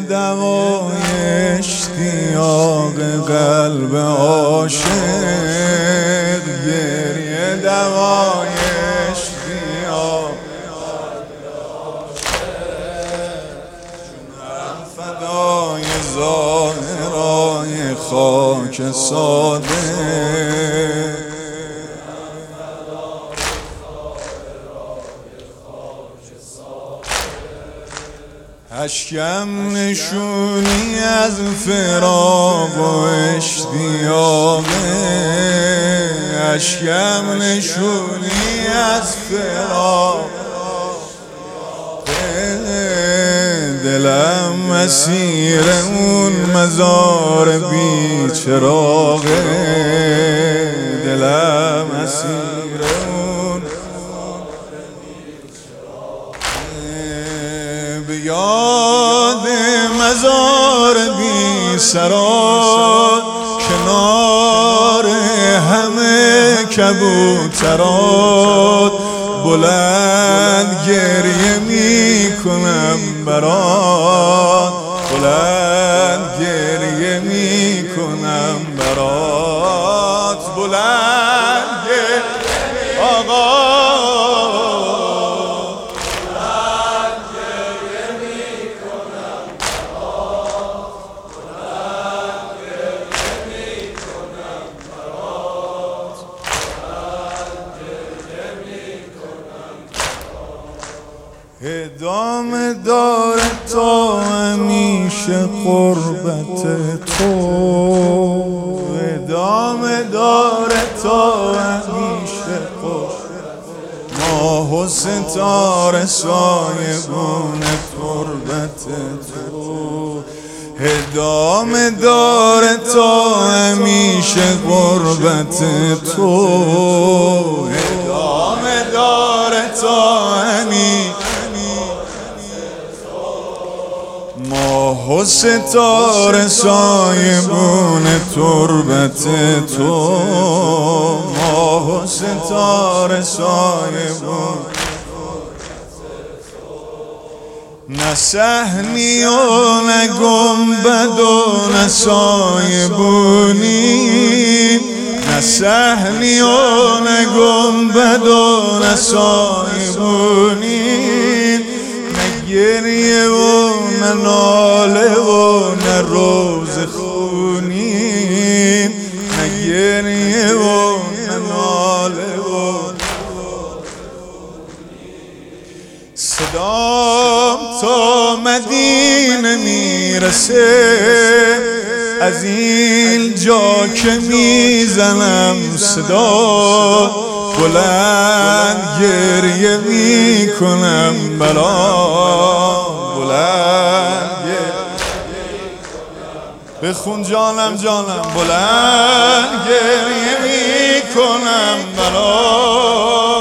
دوای اشتیاق قلب عاشق، گریه دوای اشتیاق جونم فدای ظاهرای خاک ساده. اشکم نشونی از فراق و اشتیاقه، اشکم نشونی از فراق، دلم اسیر اون مزار بی چراغه، دلم اسیر اون به یاد مزار بی سرات، کنار همه کبوترات، بلند گریه می کنم برات، بلند گریه می کنم برات، بلند گریه آقا ادامه داره تا همیشه قربت تو، ادامه داره تا همیشه قربت، ماه و ستاره سایبون تربت تو، ادامه داره تا همیشه قربت تو، ادامه داره تا همیشه ماه و ستاره سایبون تربت تو، ماه و ستاره سایبون نه صحنی و نه گنبد و نه سایبونی، نه صحنی و نه گنبد و نه سایبونی، نه گریه و نه ناله و نه روز خونی، نه گریه و نه ناله و صدام تا مدینه میرسه، از این جا که میزنم صدا، بلند گریه میکنم برات، بلند بخون جانم جانم، بلند گریه میکنم برات.